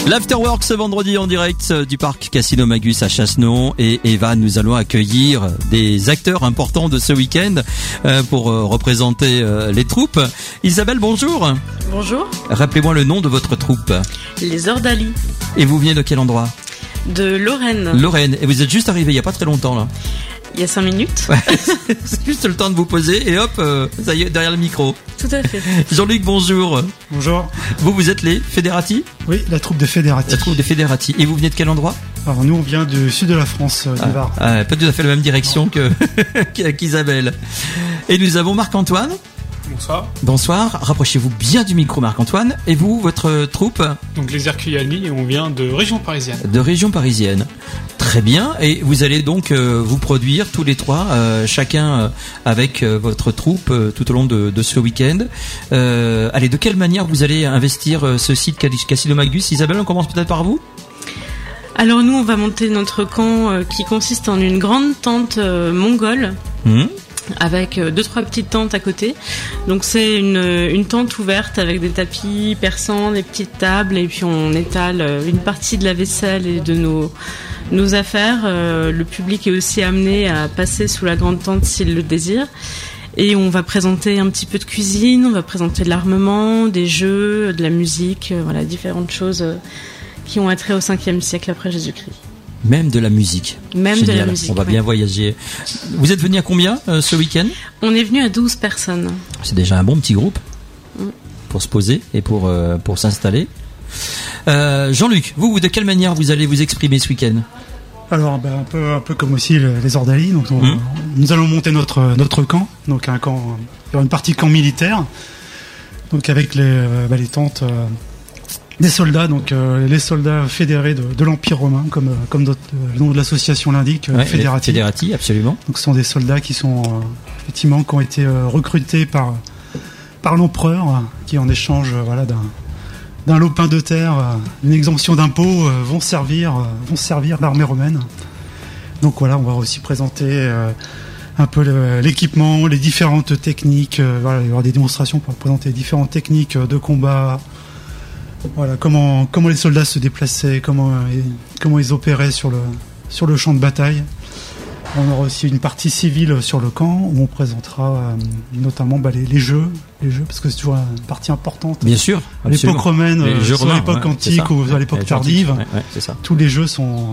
L'Afterwork ce vendredi en direct du parc Casino Magus à Chassenon. Et Eva, nous allons accueillir des acteurs importants de ce week-end pour représenter les troupes. Isabelle, bonjour. Bonjour. Rappelez-moi le nom de votre troupe. Les Ordali. Et vous venez de quel endroit ? De Lorraine. Lorraine. Et vous êtes juste arrivé il n'y a pas très longtemps là. Il y a 5 minutes. Ouais, c'est juste le temps de vous poser et hop, ça y est, derrière le micro. Tout à fait. Jean-Luc, bonjour. Bonjour. Vous êtes les Fédérati ? Oui, la troupe des Fédérati. La troupe des Fédérati. Et vous venez de quel endroit ? Alors nous, on vient du sud de la France, du Var. Pas tout à fait la même direction qu'Isabelle. Et nous avons Marc-Antoine. Bonsoir. Bonsoir. Rapprochez-vous bien du micro, Marc-Antoine. Et vous, votre troupe ? Donc les Herculiani, et on vient de région parisienne. De région parisienne. Très bien. Et vous allez donc vous produire tous les trois, chacun avec votre troupe tout au long de ce week-end. Allez, de quelle manière vous allez investir ce site Casino Magus ? Isabelle, on commence peut-être par vous ? Alors nous, on va monter notre camp qui consiste en une grande tente mongole. Avec 2-3 petites tentes à côté. Donc c'est une tente ouverte avec des tapis persans, des petites tables, et puis on étale une partie de la vaisselle et de nos affaires. Le public est aussi amené à passer sous la grande tente s'il le désire. Et on va présenter un petit peu de cuisine, on va présenter de l'armement, des jeux, de la musique, voilà, différentes choses qui ont attrait au 5e siècle après Jésus-Christ. Même de la musique. Même Génial. de la musique. On va bien voyager. Vous êtes venu à combien ce week-end ? On est venu à 12 personnes. C'est déjà un bon petit groupe pour se poser et pour s'installer. Jean-Luc, vous, de quelle manière vous allez vous exprimer ce week-end ? Alors, un peu comme aussi les Ordali. Donc, nous allons monter notre camp. Donc, un camp, il y aura une partie camp militaire. Donc, avec les tentes des soldats, donc les soldats fédérés de l'Empire romain, comme le nom de l'association l'indique, Fédérati. Fédérati, absolument. Donc, ce sont des soldats qui sont effectivement qui ont été recrutés par l'empereur, qui en échange d'un lopin de terre, d'une exemption d'impôts, vont servir l'armée romaine. Donc voilà, on va aussi présenter un peu l'équipement, les différentes techniques. Voilà, il y aura des démonstrations pour présenter les différentes techniques de combat. Voilà, comment les soldats se déplaçaient, comment ils opéraient sur le champ de bataille. On aura aussi une partie civile sur le camp où on présentera notamment les jeux, parce que c'est toujours une partie importante. Bien sûr, à l'époque romaine, soit à l'époque antique ou à l'époque tardive. C'est ça. Tous les jeux sont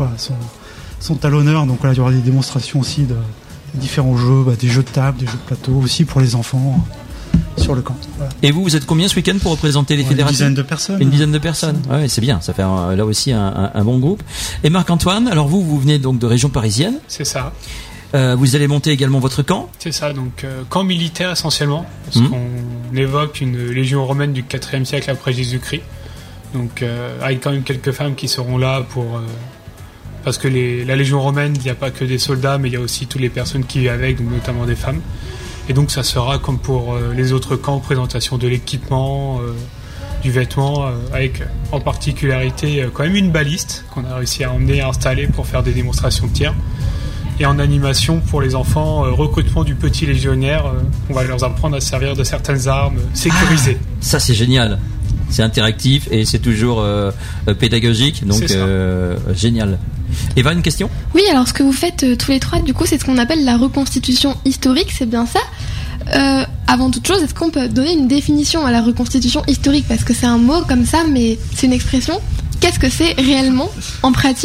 à l'honneur. Donc voilà, il y aura des démonstrations aussi de différents jeux, des jeux de table, des jeux de plateau aussi pour les enfants. Sur le camp. Voilà. Et vous êtes combien ce week-end pour représenter les fédérations ? Une dizaine de personnes. Une dizaine de personnes. Ouais, c'est bien. Ça fait là aussi un bon groupe. Et Marc-Antoine, alors vous venez donc de région parisienne. C'est ça. Vous allez monter également votre camp ? C'est ça, donc camp militaire essentiellement, parce qu'on évoque une légion romaine du 4e siècle après Jésus-Christ. Donc avec quand même quelques femmes qui seront là parce que la légion romaine, il n'y a pas que des soldats, mais il y a aussi toutes les personnes qui vivent avec, donc notamment des femmes. Et donc ça sera comme pour les autres camps, présentation de l'équipement, du vêtement, avec en particularité quand même une baliste qu'on a réussi à emmener, à installer pour faire des démonstrations de tir. Et en animation pour les enfants, recrutement du petit légionnaire, on va leur apprendre à servir de certaines armes sécurisées. Ça c'est génial, c'est interactif et c'est toujours pédagogique, donc génial. Eva, une question ? Oui, alors ce que vous faites tous les trois, du coup, c'est ce qu'on appelle la reconstitution historique, c'est bien ça ? Avant toute chose, est-ce qu'on peut donner une définition à la reconstitution historique ? Parce que c'est un mot comme ça, mais c'est une expression. Qu'est-ce que c'est réellement, en pratique ?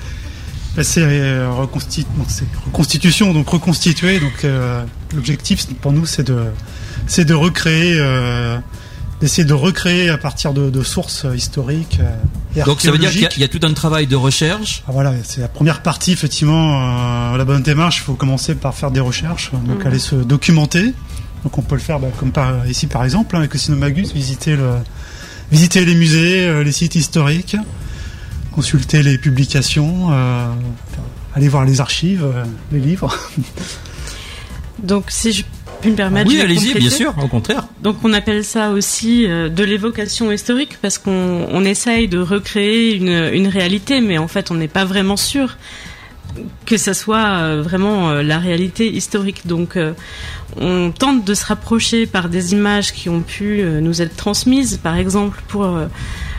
C'est reconstitution, donc reconstituer. Donc l'objectif pour nous, c'est de recréer, d'essayer de recréer à partir de sources historiques et archéologiques. Donc ça veut dire qu'il y a tout un travail de recherche. Voilà, c'est la première partie effectivement. La bonne démarche, il faut commencer par faire des recherches, donc aller se documenter. Donc on peut le faire comme ici par exemple avec Casino Magus, visiter les musées, les sites historiques, consulter les publications, aller voir les archives, les livres. Donc si je puis me permettre, oui, allez-y, bien sûr, au contraire. Donc on appelle ça aussi de l'évocation historique parce qu'on essaye de recréer une réalité, mais en fait on n'est pas vraiment sûr que ça soit vraiment la réalité historique. Donc on tente de se rapprocher par des images qui ont pu nous être transmises, par exemple pour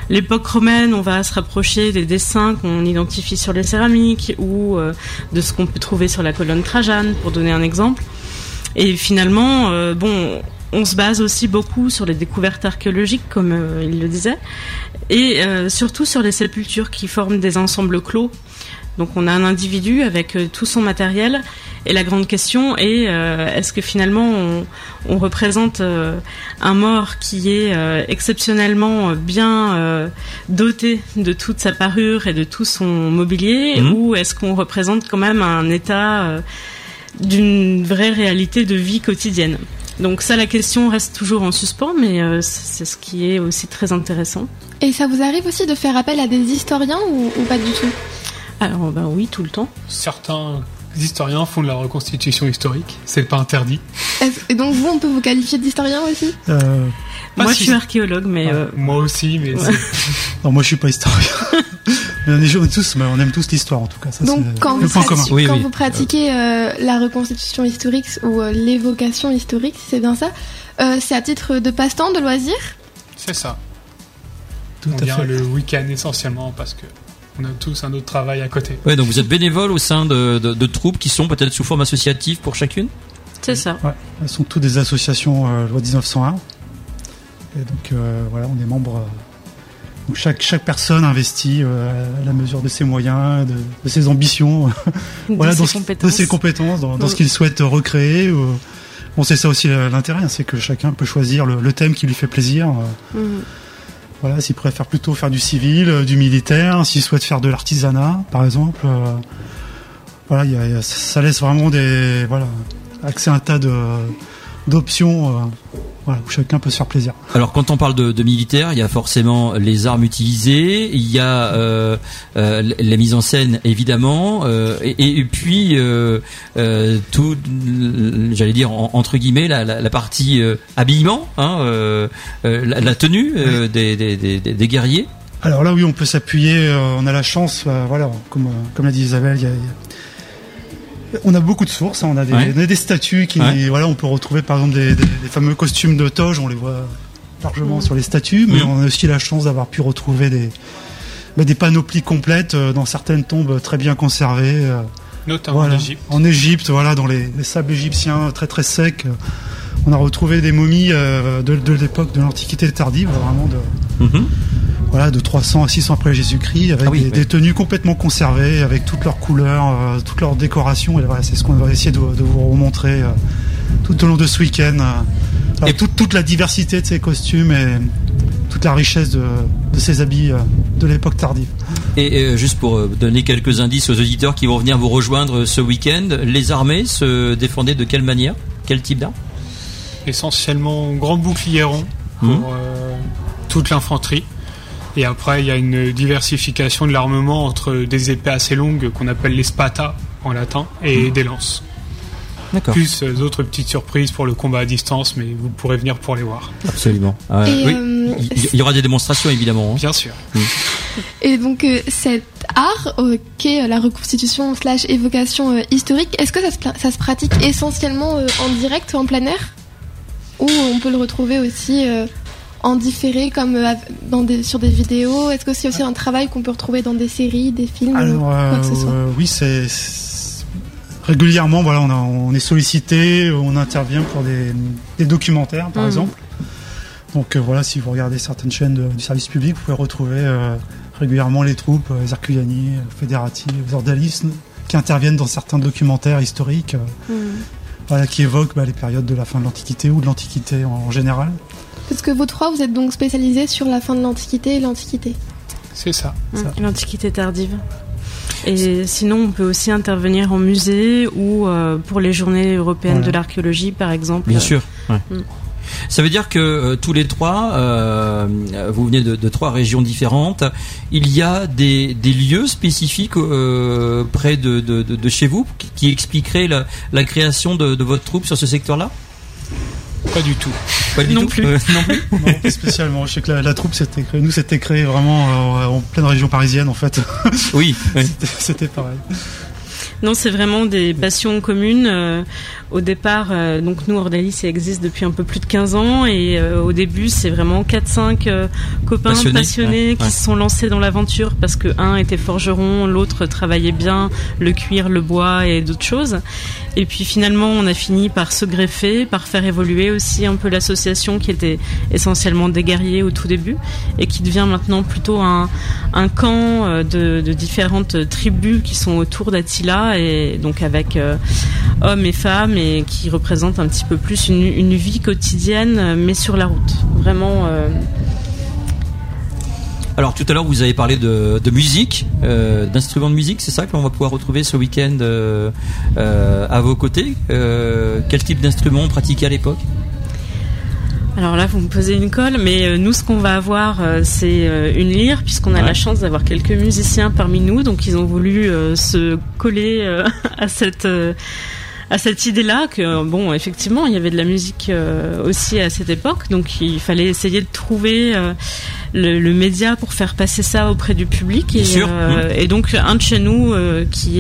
l'époque romaine, on va se rapprocher des dessins qu'on identifie sur les céramiques ou de ce qu'on peut trouver sur la colonne Trajane, pour donner un exemple. Et finalement, on se base aussi beaucoup sur les découvertes archéologiques, comme il le disait, et surtout sur les sépultures qui forment des ensembles clos. Donc on a un individu avec tout son matériel, et la grande question est est-ce que finalement on représente un mort qui est exceptionnellement bien doté de toute sa parure et de tout son mobilier, ou est-ce qu'on représente quand même un état d'une vraie réalité de vie quotidienne? Donc ça, la question reste toujours en suspens, mais c'est ce qui est aussi très intéressant. Et ça vous arrive aussi de faire appel à des historiens ou pas du tout? Alors oui, tout le temps. Certains historiens font de la reconstitution historique, c'est pas interdit. Et donc vous, on peut vous qualifier d'historien aussi? Moi, je suis archéologue, mais... Moi aussi, mais... Ouais. Non, moi je suis pas historien. Mais on aime tous l'histoire, en tout cas. Ça, donc quand vous pratiquez oui. La reconstitution historique ou l'évocation historique, si c'est bien ça, c'est à titre de passe-temps, de loisir? C'est ça. On vient le week-end essentiellement parce que on a tous un autre travail à côté. Ouais, donc vous êtes bénévole au sein de troupes qui sont peut-être sous forme associative pour chacune? C'est ça. Ouais, elles sont toutes des associations loi 1901. Et donc voilà, on est membre. Donc chaque personne investit à la mesure de ses moyens, de ses ambitions, voilà, de ses compétences, dans ce qu'il souhaite recréer. Bon, c'est ça aussi l'intérêt, c'est que chacun peut choisir le thème qui lui fait plaisir. Voilà, s'il préfère plutôt faire du civil, du militaire, s'il souhaite faire de l'artisanat, par exemple. Voilà, ça laisse vraiment accès à un tas d'options. Voilà, où chacun peut se faire plaisir. Alors quand on parle de militaire, il y a forcément les armes utilisées, il y a la mise en scène évidemment, et puis tout, j'allais dire entre guillemets la partie habillement, la tenue des guerriers. Alors là oui, on peut s'appuyer, on a la chance, voilà, comme l'a dit Isabelle, on a beaucoup de sources, on a des statues qui, voilà, on peut retrouver par exemple des fameux costumes de toge, on les voit largement sur les statues, mais on a aussi la chance d'avoir pu retrouver des panoplies complètes dans certaines tombes très bien conservées. Notamment voilà, en Égypte. Voilà, dans les sables égyptiens très très secs. On a retrouvé des momies de l'époque de l'Antiquité tardive, vraiment voilà, de 300 à 600 après Jésus-Christ, avec des tenues complètement conservées, avec toutes leurs couleurs, toutes leurs décorations. Et voilà, c'est ce qu'on va essayer de vous remontrer tout au long de ce week-end. Et toute la diversité de ces costumes et toute la richesse de ces habits de l'époque tardive. Et juste pour donner quelques indices aux auditeurs qui vont venir vous rejoindre ce week-end, les armées se défendaient de quelle manière? Quel type d'armes? Essentiellement grand bouclier rond pour toute l'infanterie. Et après, il y a une diversification de l'armement entre des épées assez longues qu'on appelle les spata en latin et des lances. D'accord. Plus d'autres petites surprises pour le combat à distance, mais vous pourrez venir pour les voir. Absolument. Oui. Il y aura des démonstrations évidemment. Bien sûr. Et donc cet art qu'est la reconstitution / évocation historique, est-ce que ça se pratique essentiellement en direct ou en plein air? Ou on peut le retrouver aussi en différé comme sur des vidéos? Est-ce que c'est aussi un travail qu'on peut retrouver dans des séries, des films? Alors, quoi que ce soit? Oui, c'est régulièrement, voilà, on est sollicité, on intervient pour des documentaires par exemple. Donc voilà, si vous regardez certaines chaînes du service public, vous pouvez retrouver régulièrement les troupes, les Herculiani, Fédérati, les Ordalistes, qui interviennent dans certains documentaires historiques, voilà, qui évoquent les périodes de la fin de l'Antiquité ou de l'Antiquité en général. Parce que vous trois, vous êtes donc spécialisés sur la fin de l'Antiquité et l'Antiquité. C'est ça. L'Antiquité tardive. Et sinon, on peut aussi intervenir en musée ou pour les journées européennes de l'archéologie, par exemple. Bien sûr. Ouais. Ça veut dire que tous les trois, vous venez de trois régions différentes. Il y a des lieux spécifiques près de chez vous qui expliqueraient la création de votre troupe sur ce secteur-là? Pas du tout. Non plus. Non, pas spécialement. Je sais que la troupe s'était créée vraiment en pleine région parisienne en fait. Oui. C'était pareil. Non, c'est vraiment des passions communes. Au départ, donc nous, Ordalie, ça existe depuis un peu plus de 15 ans et au début, c'est vraiment 4-5 copains passionnés qui se sont lancés dans l'aventure parce que un était forgeron, l'autre travaillait bien le cuir, le bois et d'autres choses. Et puis finalement, on a fini par se greffer, par faire évoluer aussi un peu l'association qui était essentiellement des guerriers au tout début et qui devient maintenant plutôt un camp de différentes tribus qui sont autour d'Attila et donc avec hommes et femmes et qui représentent un petit peu plus une vie quotidienne mais sur la route. Vraiment. Alors tout à l'heure vous avez parlé de musique, d'instruments de musique, c'est ça que l'on va pouvoir retrouver ce week-end à vos côtés. Quel type d'instruments pratiqués à l'époque ? Alors là, vous me posez une colle, mais nous, ce qu'on va avoir, c'est une lyre, puisqu'on a la chance d'avoir quelques musiciens parmi nous, donc ils ont voulu se coller à cette idée-là que bon, effectivement, il y avait de la musique aussi à cette époque, donc il fallait essayer de trouver le média pour faire passer ça auprès du public. Et donc un de chez nous qui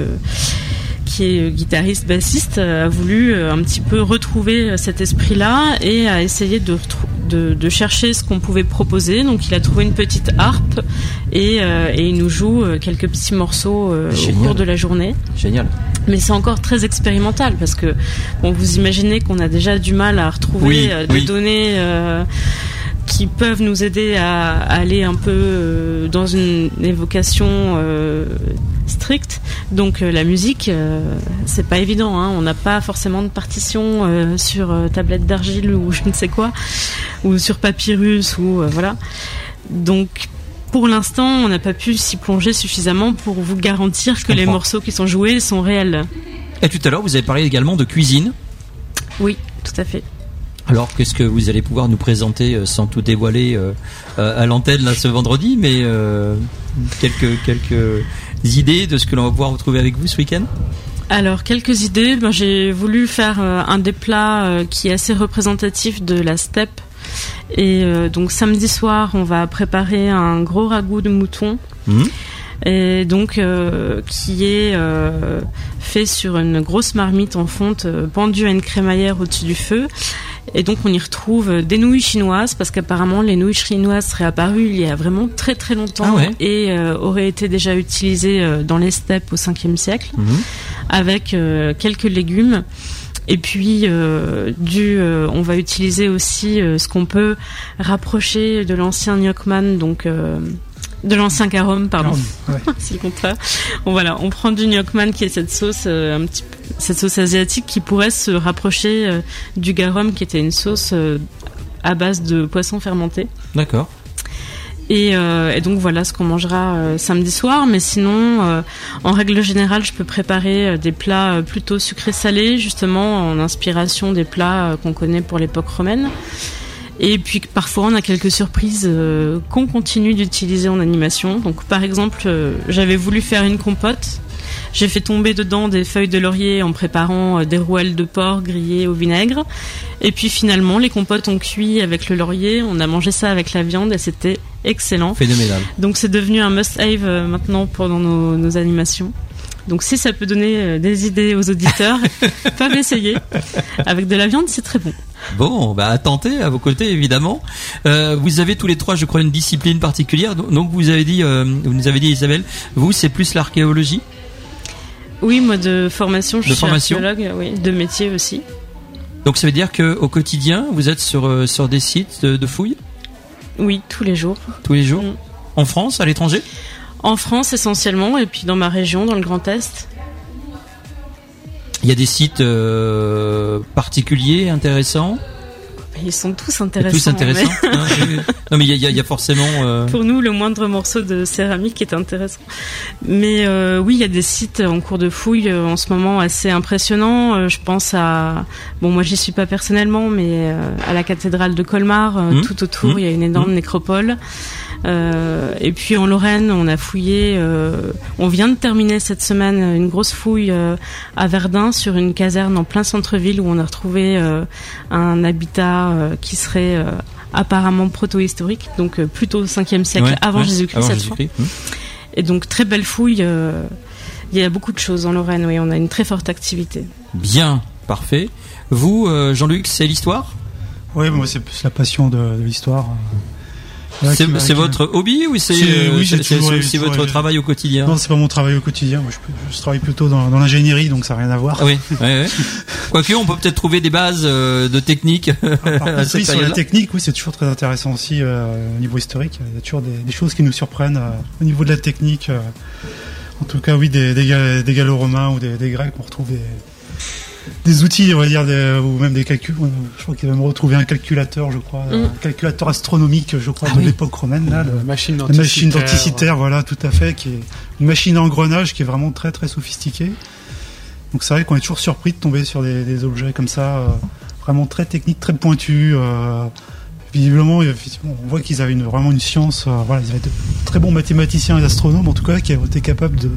est guitariste bassiste a voulu un petit peu retrouver cet esprit-là et a essayé de chercher ce qu'on pouvait proposer. Donc il a trouvé une petite harpe et il nous joue quelques petits morceaux au cours de la journée. Génial. Mais c'est encore très expérimental parce que bon, vous imaginez qu'on a déjà du mal à retrouver des données qui peuvent nous aider à aller un peu dans une évocation stricte. Donc la musique, c'est pas évident, hein. On n'a pas forcément de partition sur tablette d'argile ou je ne sais quoi, ou sur papyrus ou voilà. Donc pour l'instant, on n'a pas pu s'y plonger suffisamment pour vous garantir que les morceaux qui sont joués sont réels. Et tout à l'heure, vous avez parlé également de cuisine. Oui, tout à fait. Alors, qu'est-ce que vous allez pouvoir nous présenter sans tout dévoiler à l'antenne là ce vendredi, mais quelques idées de ce que l'on va pouvoir retrouver avec vous ce week-end ? Alors, quelques idées. J'ai voulu faire un des plats qui est assez représentatif de la steppe. Et donc samedi soir, on va préparer un gros ragoût de mouton. Et donc qui est fait sur une grosse marmite en fonte pendue à une crémaillère au-dessus du feu. Et donc on y retrouve des nouilles chinoises parce qu'apparemment les nouilles chinoises seraient apparues il y a vraiment très très longtemps et auraient été déjà utilisées dans les steppes au 5e siècle avec quelques légumes. Et puis on va utiliser aussi ce qu'on peut rapprocher de l'ancien gnocchman, donc de l'ancien garum, pardon. C'est le contraire. On prend du gnocchman qui est cette sauce cette sauce asiatique qui pourrait se rapprocher du garum qui était une sauce à base de poisson fermenté. D'accord. Et donc voilà ce qu'on mangera samedi soir. Mais sinon, en règle générale, je peux préparer des plats plutôt sucrés-salés, justement en inspiration des plats qu'on connaît pour l'époque romaine. Et puis parfois, on a quelques surprises qu'on continue d'utiliser en animation. Donc par exemple, j'avais voulu faire une compote. J'ai fait tomber dedans des feuilles de laurier en préparant des rouelles de porc grillées au vinaigre. Et puis finalement, les compotes ont cuit avec le laurier. On a mangé ça avec la viande et c'était excellent. Phénoménal. Donc c'est devenu un must-have maintenant pendant nos animations. Donc si ça peut donner des idées aux auditeurs, peuvent essayer. Avec de la viande, c'est très bon. Bon, à tenter à vos côtés évidemment. Vous avez tous les trois, je crois, une discipline particulière. Donc vous nous avez dit Isabelle, vous c'est plus l'archéologie. Oui, moi de formation, je suis archéologue, oui, de métier aussi. Donc ça veut dire que au quotidien, vous êtes sur des sites de fouilles ? Oui, tous les jours. Tous les jours. En France, à l'étranger ? En France essentiellement, et puis dans ma région, dans le Grand Est. Il y a des sites particuliers, intéressants ? Ils sont tous intéressants. Tous intéressants. Non, mais il y a forcément. Pour nous, le moindre morceau de céramique est intéressant. Mais oui, il y a des sites en cours de fouille en ce moment assez impressionnants. Je pense à, moi j'y suis pas personnellement, mais à la cathédrale de Colmar, tout autour, il y a une énorme nécropole. Et puis en Lorraine, on a fouillé. On vient de terminer cette semaine une grosse fouille à Verdun sur une caserne en plein centre-ville où on a retrouvé un habitat qui serait apparemment proto-historique, donc plutôt au 5e siècle avant Jésus-Christ cette fois. Et donc très belle fouille. Il y a beaucoup de choses en Lorraine. Oui, on a une très forte activité. Bien. parfait. Vous, Jean-Luc, c'est l'histoire ? Oui, moi c'est plus la passion de l'histoire. C'est votre hobby ou c'est aussi votre travail au quotidien ? Non, c'est pas mon travail au quotidien. Moi, je travaille plutôt dans l'ingénierie, donc ça n'a rien à voir. Ah oui. Quoique, on peut peut-être trouver des bases de technique. Oui, sur la technique, oui, c'est toujours très intéressant aussi au niveau historique. Il y a toujours des choses qui nous surprennent au niveau de la technique. En tout cas, oui, des Gallo-Romains ou des Grecs, on retrouve des outils, on va dire, ou même des calculs. Je crois qu'il va me retrouver un calculateur, je crois, un calculateur astronomique, je crois, de l'époque romaine, là, la machine denticitaire, voilà, tout à fait, qui est une machine à engrenage qui est vraiment très très sophistiquée. Donc c'est vrai qu'on est toujours surpris de tomber sur des objets comme ça, vraiment très techniques, très pointus. Visiblement, effectivement, on voit qu'ils avaient vraiment une science. Voilà, ils avaient de très bons mathématiciens et astronomes, en tout cas, qui ont été capables de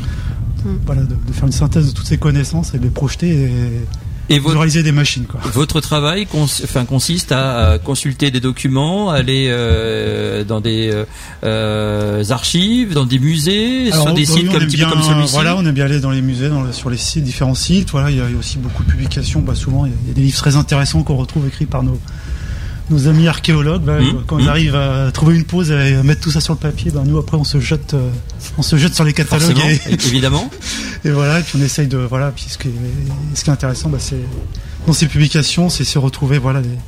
faire une synthèse de toutes ces connaissances et de les projeter et de réaliser des machines, quoi. Votre travail consiste à consulter des documents, aller dans des archives, dans des musées, sur des sites comme celui-ci. Voilà, on aime bien aller dans les musées, sur les sites, différents sites. Voilà, il y a aussi beaucoup de publications. Souvent, il y a des livres très intéressants qu'on retrouve écrits par nos amis archéologues. Quand ils arrivent à trouver une pause et à mettre tout ça sur le papier, nous après on se jette sur les catalogues. Évidemment. Et voilà, et puis on essaye de puis ce qui est intéressant, c'est dans ces publications, c'est se retrouver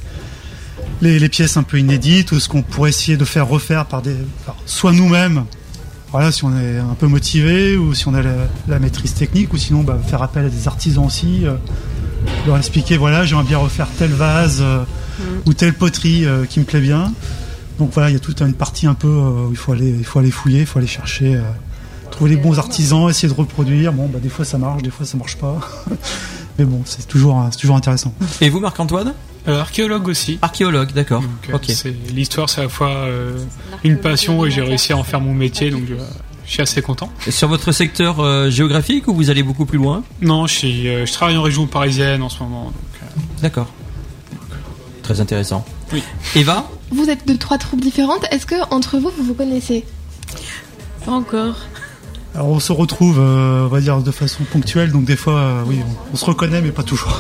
les pièces un peu inédites ou ce qu'on pourrait essayer de faire refaire par soit nous-mêmes. Voilà, si on est un peu motivé ou si on a la maîtrise technique, ou sinon faire appel à des artisans aussi, leur expliquer j'aimerais bien refaire tel vase ou telle poterie qui me plaît bien. Donc voilà, il y a toute une partie un peu où il faut aller fouiller, il faut aller chercher, trouver les bons artisans, essayer de reproduire. Des fois ça marche, des fois ça marche pas. Mais bon, c'est toujours intéressant. Et vous, Marc-Antoine ? Archéologue aussi. Archéologue, d'accord. Donc, l'histoire, c'est à la fois une passion et j'ai réussi à en faire mon métier, donc je suis assez content. Et sur votre secteur géographique ou vous allez beaucoup plus loin ? Non, je travaille en région parisienne en ce moment. Donc, D'accord. Très intéressant. Oui. Eva ? Vous êtes de 3 troupes différentes. Est-ce que entre vous vous connaissez ? Pas encore. Alors on se retrouve, on va dire, de façon ponctuelle, donc des fois, oui, on se reconnaît, mais pas toujours.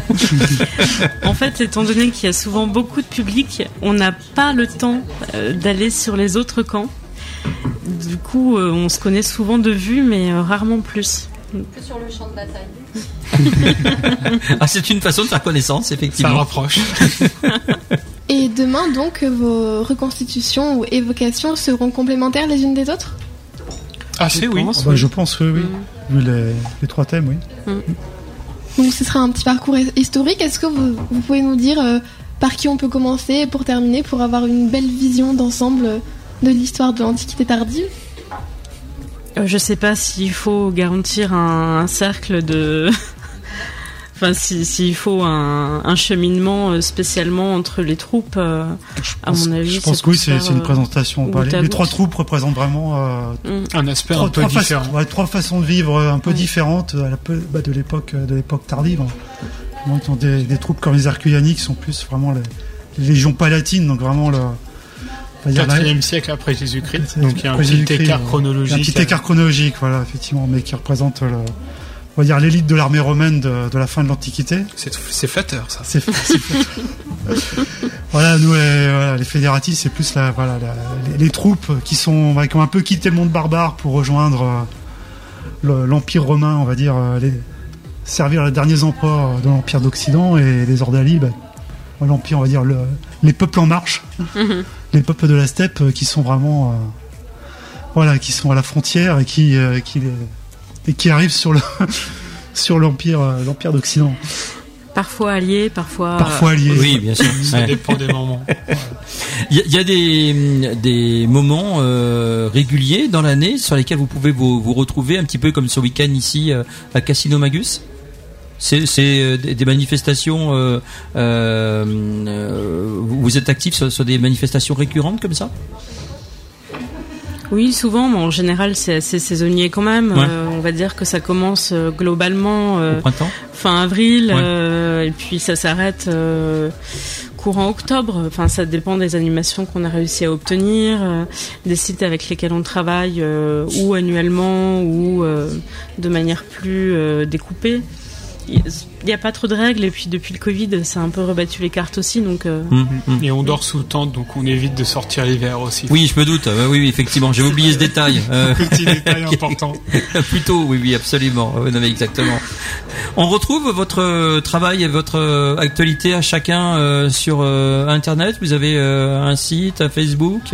En fait, étant donné qu'il y a souvent beaucoup de public, on n'a pas le temps d'aller sur les autres camps. Du coup, on se connaît souvent de vue, mais rarement plus. Que sur le champ de bataille. C'est une façon de faire connaissance, effectivement. Ça rapproche. Et demain, donc, vos reconstitutions ou évocations seront complémentaires les unes des autres ? Oui. Je pense que oui. Vu les 3 thèmes, oui. Donc ce sera un petit parcours historique. Est-ce que vous pouvez nous dire par qui on peut commencer pour terminer, pour avoir une belle vision d'ensemble de l'histoire de l'Antiquité tardive ? Je sais pas s'il faut garantir un cercle de... Enfin, s'il faut un cheminement spécialement entre les troupes, à mon avis... Je pense que oui, c'est une présentation. Les 3 troupes représentent vraiment... un aspect un peu différent. 3 façons de vivre un peu différentes de l'époque tardive. Ils ont des troupes comme les Herculiani qui sont plus vraiment les légions palatines, donc vraiment... 4e siècle après Jésus-Christ, donc il y a un petit écart chronologique. Un petit écart chronologique, voilà, effectivement, mais qui représente on va dire l'élite de l'armée romaine de la fin de l'Antiquité. C'est flatteur, ça. C'est flatteur. Voilà, nous, les fédératifs, c'est plus les troupes qui ont un peu quitté le monde barbare pour rejoindre l'Empire romain, on va dire, servir les derniers empereurs de l'Empire d'Occident, et les Ordali, l'Empire, on va dire, les peuples en marche, les peuples de la steppe qui sont vraiment, qui sont à la frontière et qui arrivent sur l'Empire d'Occident. Parfois alliés, parfois alliés. Oui, bien sûr. Ça dépend des moments. Il y a des moments réguliers dans l'année sur lesquels vous pouvez vous retrouver, un petit peu comme ce week-end ici à Cassino Magus. C'est des manifestations. Vous êtes actif sur des manifestations récurrentes comme ça ? Oui, souvent, mais en général, c'est assez saisonnier quand même. Ouais. On va dire que ça commence globalement au printemps, fin avril, ouais. Et puis ça s'arrête courant octobre. Enfin, ça dépend des animations qu'on a réussi à obtenir, des sites avec lesquels on travaille, ou annuellement, ou de manière plus découpée. il n'y a pas trop de règles, et puis depuis le Covid, ça a un peu rebattu les cartes aussi, donc. Et on dort sous tente, donc on évite de sortir l'hiver aussi. Oui, je me doute. Oui, effectivement, j'ai oublié ce détail. Petit détail important. Plutôt, oui, absolument. Non, mais exactement. On retrouve votre travail et votre actualité à chacun sur Internet. Vous avez un site, un Facebook.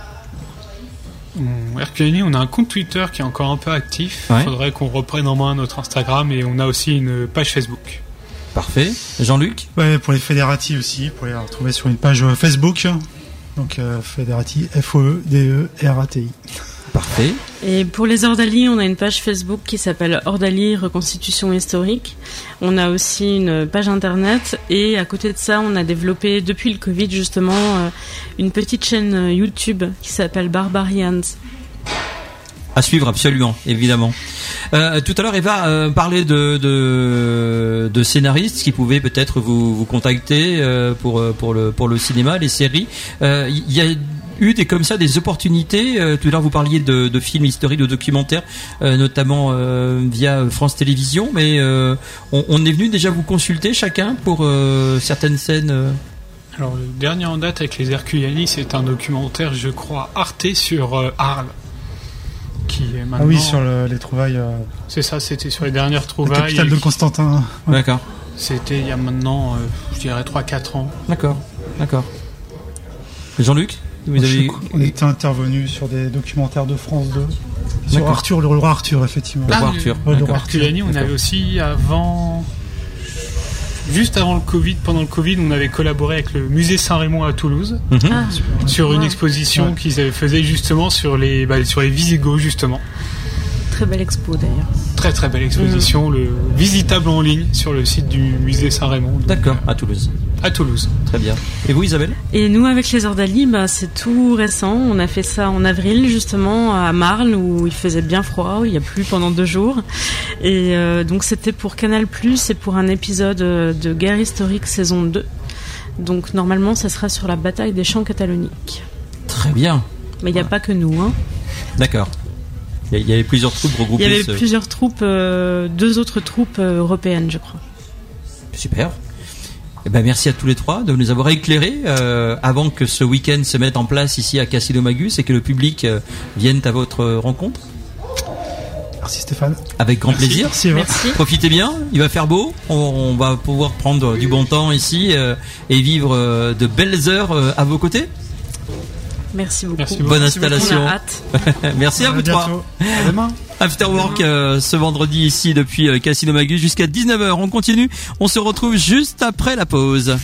RQNI, on a un compte Twitter qui est encore un peu actif. Il faudrait qu'on reprenne en main notre Instagram, et on a aussi une page Facebook. Parfait. Jean-Luc? Ouais, pour les fédérati aussi, vous pouvez la retrouver sur une page Facebook. Donc fédérati, FOEDERATI. Parfait. Et pour les Ordalis, on a une page Facebook qui s'appelle Ordalis Reconstitution Historique. On a aussi une page internet, et à côté de ça, on a développé depuis le Covid justement une petite chaîne YouTube qui s'appelle Barbarians. À suivre absolument, évidemment. Tout à l'heure, Eva parlait de scénaristes qui pouvaient peut-être vous contacter pour le cinéma, les séries. Il y a eu comme ça des opportunités. Tout à l'heure vous parliez de films historiques, de documentaires, notamment via France Télévisions, mais on est venu déjà vous consulter chacun pour certaines scènes. Alors le dernier en date avec les Herculiani, c'est un documentaire, je crois, Arte sur Arles, qui est maintenant... Ah oui, sur les trouvailles. C'est ça, c'était sur les dernières trouvailles. La capitale de Constantin. Ouais. D'accord. C'était il y a maintenant, je dirais 3-4 ans. D'accord. Jean-Luc, on était intervenu sur des documentaires de France 2. Sur Arthur, le roi Arthur, effectivement. Le roi Arthur. Le roi Herculani, on avait aussi juste avant le Covid, pendant le Covid, on avait collaboré avec le musée Saint-Raymond à Toulouse sur une exposition qu'ils faisaient justement sur les Visigoths, justement. Très belle expo d'ailleurs. Très très belle exposition, visitable en ligne sur le site du musée Saint-Raymond. D'accord, à Toulouse. À Toulouse. Très bien. Et vous, Isabelle? Et nous, avec les Ordalis, c'est tout récent. On a fait ça en avril, justement, à Marle, où il faisait bien froid, où il n'y a plu pendant 2 jours. Et donc, c'était pour Canal+, et pour un épisode de Guerre historique saison 2. Donc, normalement, ça sera sur la bataille des champs cataloniques. Très bien. Mais il n'y a pas que nous, hein. D'accord. Il y avait plusieurs troupes regroupées. Il y avait plusieurs troupes, 2 autres troupes européennes, je crois. Super. Eh ben, merci à tous les 3 de nous avoir éclairés avant que ce week-end se mette en place ici à Casino-Magus et que le public vienne à votre rencontre. Merci Stéphane. Avec grand plaisir. Merci. Profitez bien, il va faire beau. On va pouvoir prendre du bon temps ici et vivre de belles heures à vos côtés. Merci beaucoup. Bonne installation. On a hâte. Merci à vous 3. À demain. Afterwork ce vendredi ici depuis Casino Magus jusqu'à 19h. On continue. On se retrouve juste après la pause.